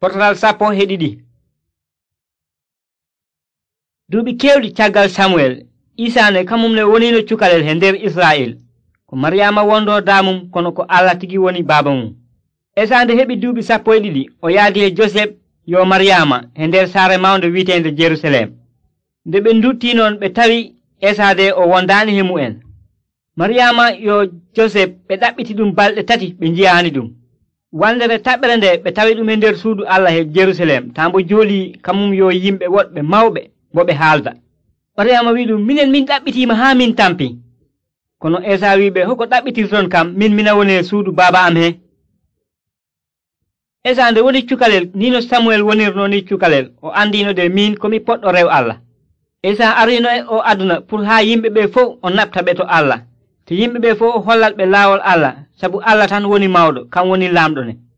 Fotoral 10 duuɓi kewɗi caggal Samuel isane kamum ne wonino cukalel he nder Israel ko Mariama wondo damum kono ko Allah tigi woni baba mum. Esa nde heɓi duuɓi 12 o yaadi e Joseph yo Mariama he nder saare mawnde wi'etende Jerusalem. Nde ɓe dutti noon ɓe tawi Esa de o wondani he mu'en. Mariama yo Joseph ɓe ɗaɓɓiti ɗum balɗe 3 ɓe jiyani ɗum. Wandere taɓere nde ɓe tawi ɗum e nder suudu Allah he Jerusalem tambo jooli kamum yo yimɓe woɗɓe mawɓe bo ɓe haalda. Mariama wi ɗum minen min ɗaɓɓitima ha min tampi. Kono Esa wiɓe hoko ɗaɓɓitirton kam mina woni e suudu baba am he. Esa nde woni cukalel nino Samuel wonirno ni cukalel o andino de min komi poɗɗo rew Allah. Esa arino e o aduna pour ha yimɓe ɓe fof o naɓta ɓe to Allah. Te yimɓe ɓe fof o hollal ɓe laawol Allah sabu Allah tan woni mawɗo kam woni laamɗo ne.